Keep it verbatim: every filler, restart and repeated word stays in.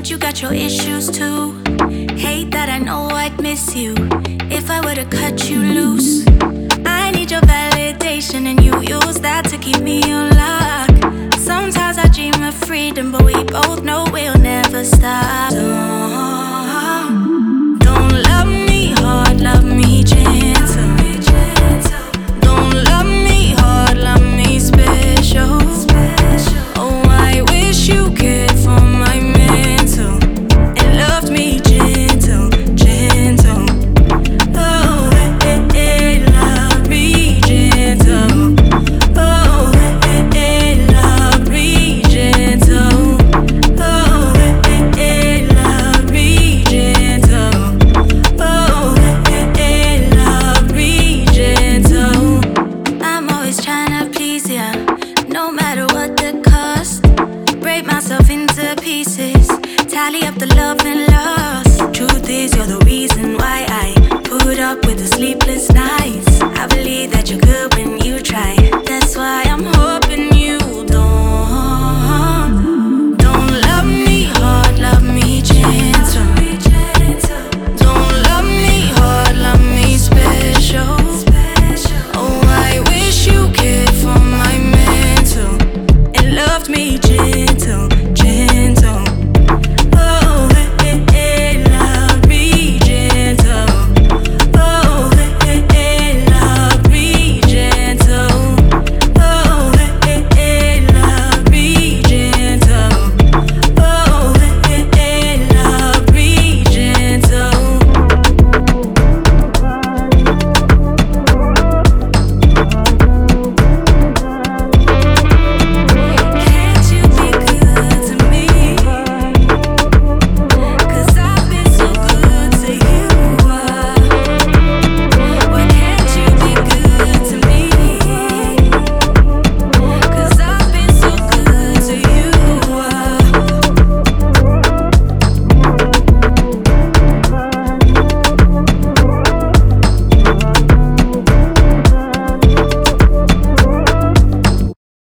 you got your issues too. Hate that I know I'd miss you if I were to cut you loose. I need your validation and you use that to keep me on lock. Sometimes I dream of freedom, but we both know we'll never stop. Don't